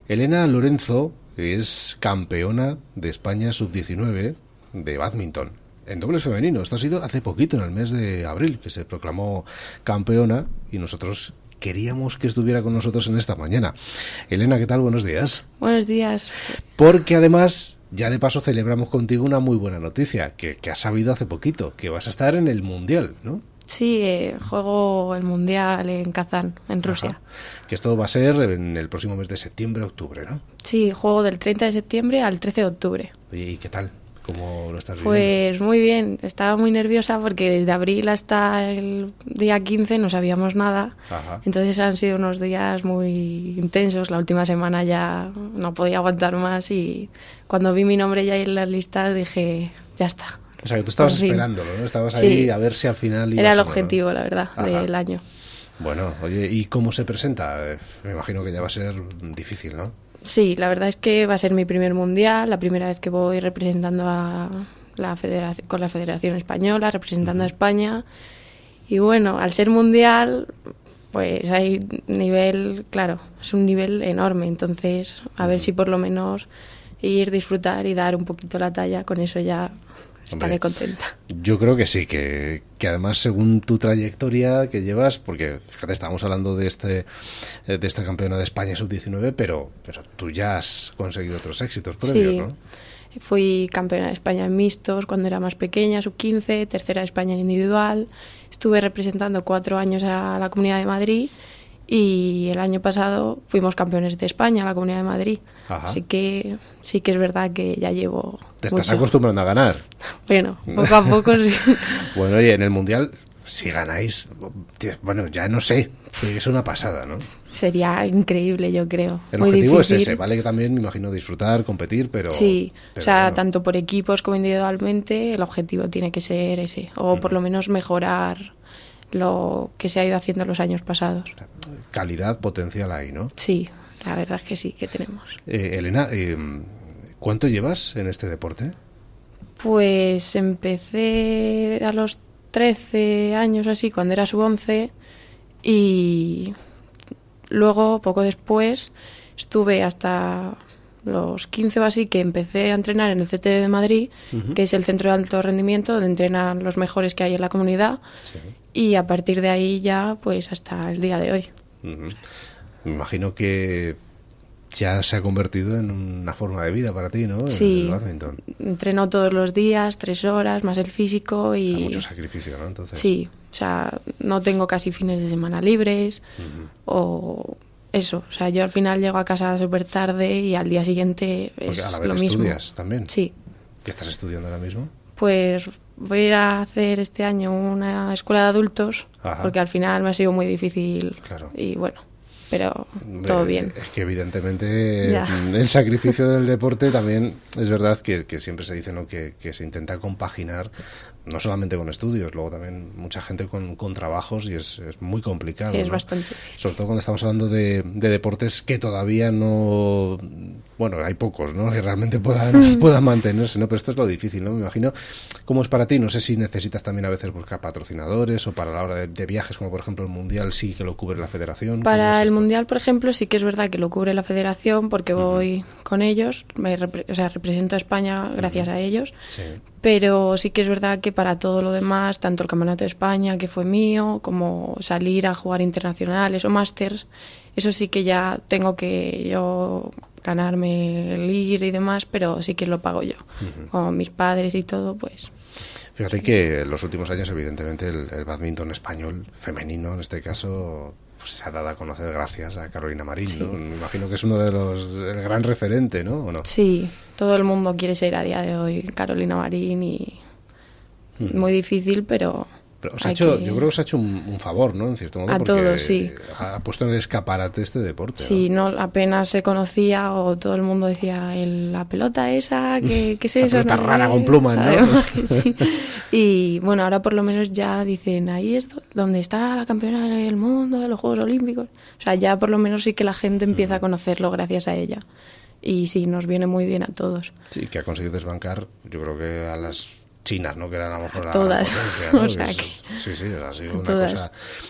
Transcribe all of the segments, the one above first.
Elena Lorenzo es campeona de España sub-19 de bádminton en dobles femenino. Esto ha sido hace poquito, en el mes de abril, que se proclamó campeona y nosotros queríamos que estuviera con nosotros en esta mañana. Elena, ¿qué tal? Buenos días. Buenos días. Porque además, ya de paso celebramos contigo una muy buena noticia, que has sabido hace poquito, que vas a estar en el Mundial, ¿no? Sí, juego el Mundial en Kazán, en Rusia. Ajá. Que esto va a ser en el próximo mes de septiembre-octubre, ¿no? Sí, juego del 30 de septiembre al 13 de octubre. Oye, ¿y qué tal? ¿Cómo lo estás viviendo? Pues muy bien, estaba muy nerviosa porque desde abril hasta el día 15 no sabíamos nada. Ajá. Entonces han sido unos días muy intensos. La última semana ya no podía aguantar más y cuando vi mi nombre ya en las listas dije, ya está. O sea, que tú estabas esperándolo, ¿no? Estabas ahí a ver si al final... Era el objetivo, la verdad, del año. Bueno, oye, ¿y cómo se presenta? Me imagino que ya va a ser difícil, ¿no? Sí, la verdad es que va a ser mi primer mundial, la primera vez que voy representando a la federación, con la Federación Española, representando a España. Y bueno, al ser mundial, pues hay nivel, claro, es un nivel enorme. Entonces, a ver si por lo menos ir, disfrutar y dar un poquito la talla, con eso ya... Estaré contenta. Yo creo que sí, que además según tu trayectoria que llevas, porque fíjate, estábamos hablando de esta campeona de España sub-19, pero tú ya has conseguido otros éxitos previos, sí. ¿no? Fui campeona de España en mixtos cuando era más pequeña, sub-15, tercera de España en individual. Estuve representando 4 años a la Comunidad de Madrid y el año pasado fuimos campeones de España a la Comunidad de Madrid. Ajá. Así que sí que es verdad que ya llevo... Te estás acostumbrando a ganar. Bueno, poco a poco sí. Bueno, oye, en el Mundial, si ganáis, bueno, ya no sé, es una pasada, ¿no? Sería increíble, yo creo. El muy objetivo difícil. es ese, ¿vale? Que también me imagino disfrutar, competir, pero... Sí, pero o sea, bueno, tanto por equipos como individualmente, el objetivo tiene que ser ese. O por lo menos mejorar lo que se ha ido haciendo los años pasados. calidad, potencial ahí, ¿no? Sí, la verdad es que sí, que tenemos. Elena, ¿cuánto llevas en este deporte? Pues empecé a los 13 años así, cuando era sub-11, y luego, poco después, estuve hasta los 15 o así, que empecé a entrenar en el CT de Madrid, que es el centro de alto rendimiento, donde entrenan los mejores que hay en la comunidad, y a partir de ahí ya, pues hasta el día de hoy. Me imagino que ya se ha convertido en una forma de vida para ti, ¿no? Sí, el bádminton. Entreno todos los días, 3 horas, más el físico y... Da mucho sacrificio, ¿no? Entonces... Sí, o sea, no tengo casi fines de semana libres o eso. O sea, yo al final llego a casa súper tarde y al día siguiente Porque es a la vez lo mismo. estudias también. Sí. ¿Qué estás estudiando ahora mismo? Pues voy a ir a hacer este año una escuela de adultos. Ajá. Porque al final me ha sido muy difícil. Claro. Y bueno, pero todo bien. Es que evidentemente el sacrificio del deporte también es verdad que siempre se dice, ¿no? que se intenta compaginar no solamente con estudios, luego también mucha gente con trabajos y es muy complicado. Sí, es ¿no? bastante difícil. Sobre todo cuando estamos hablando de deportes que todavía no... Bueno, hay pocos, ¿no? Que realmente puedan mantenerse, ¿no? Pero esto es lo difícil, ¿no? Me imagino cómo es para ti. No sé si necesitas también a veces buscar patrocinadores o para la hora de viajes, como por ejemplo el Mundial, sí que lo cubre la federación. Para el Mundial, por ejemplo, sí que es verdad que lo cubre la federación porque voy con ellos, represento a España gracias a ellos, Sí. pero sí que es verdad que para todo lo demás, tanto el Campeonato de España, que fue mío, como salir a jugar internacionales o másters, eso sí que ya tengo que yo ganarme el ir y demás, pero sí que lo pago yo. Con mis padres y todo, pues... Fíjate que en los últimos años, evidentemente, el bádminton español, femenino en este caso, pues se ha dado a conocer gracias a Carolina Marín, Sí. ¿no? Me imagino que es uno de el gran referente, ¿no? ¿O no? Sí, todo el mundo quiere ser a día de hoy Carolina Marín y muy difícil, pero os ha hecho, yo creo que os ha hecho un favor, ¿no? En cierto modo, a porque todos, sí. ha puesto en el escaparate este deporte. Sí, no apenas se conocía o todo el mundo decía la pelota esa, ¿qué es esa eso? pelota No, rara con plumas, ¿no? Además que sí. Y bueno, ahora por lo menos ya dicen, ahí es donde está la campeona del mundo de los Juegos Olímpicos. O sea, ya por lo menos sí que la gente empieza a conocerlo gracias a ella. Y sí, nos viene muy bien a todos. Sí, que ha conseguido desbancar, yo creo que a las chinas, ¿no? Que eran a lo mejor todas. la potencia, ¿no? O sea sí, ha sido una todas. cosa...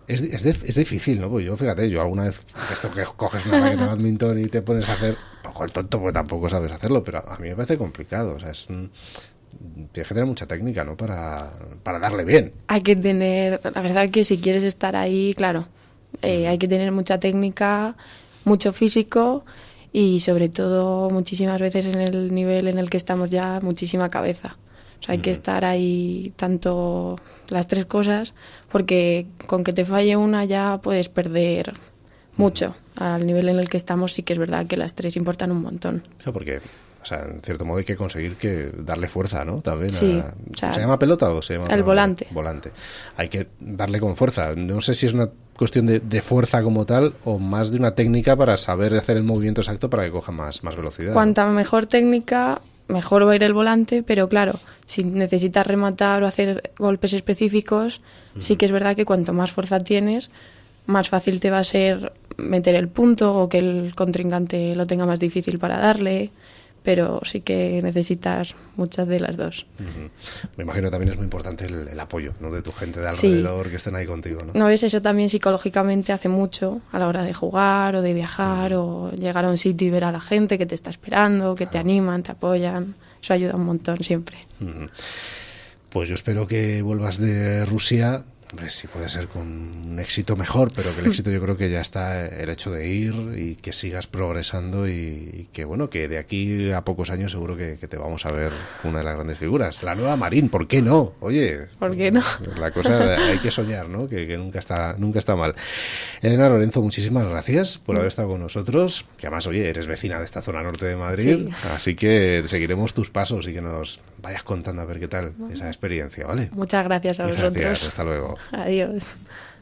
Es difícil, ¿no? Pues yo, fíjate, yo alguna vez esto que coges una raqueta de badminton y te pones a hacer, poco el tonto porque tampoco sabes hacerlo, pero a mí me parece complicado, o sea, tienes que tener mucha técnica, ¿no? Para darle bien. Hay que tener, la verdad que si quieres estar ahí, claro, hay que tener mucha técnica, mucho físico y sobre todo muchísimas veces en el nivel en el que estamos ya, muchísima cabeza. O sea, hay que estar ahí tanto las tres cosas, porque con que te falle una ya puedes perder mucho. Al nivel en el que estamos sí que es verdad que las tres importan un montón. Claro, porque, o sea, en cierto modo hay que conseguir darle fuerza, ¿no? También sí, o sea, ¿se llama pelota o se llama? El volante. Volante. Hay que darle con fuerza. No sé si es una cuestión de fuerza como tal o más de una técnica para saber hacer el movimiento exacto para que coja más velocidad. Cuanta mejor técnica, mejor va a ir el volante, pero claro, si necesitas rematar o hacer golpes específicos, sí que es verdad que cuanto más fuerza tienes, más fácil te va a ser meter el punto o que el contrincante lo tenga más difícil para darle, pero sí que necesitas muchas de las dos. Me imagino que también es muy importante el apoyo, ¿no? De tu gente de alrededor, que estén ahí contigo, ¿no? No ves, eso también psicológicamente hace mucho a la hora de jugar o de viajar o llegar a un sitio y ver a la gente que te está esperando, que te animan, te apoyan. Eso ayuda un montón siempre. Pues yo espero que vuelvas de Rusia. Hombre, sí puede ser con un éxito mejor, pero que el éxito yo creo que ya está el hecho de ir y que sigas progresando y que, bueno, que de aquí a pocos años seguro que te vamos a ver una de las grandes figuras. La nueva Marín, ¿por qué no? Oye, ¿por qué no? La cosa hay que soñar, ¿no? Que nunca está mal. Elena Lorenzo, muchísimas gracias por haber estado con nosotros, que además, oye, eres vecina de esta zona norte de Madrid, así que seguiremos tus pasos y que nos vayas contando a ver qué tal esa experiencia, ¿vale? Muchas gracias a vosotros. Gracias, hasta luego. Adiós.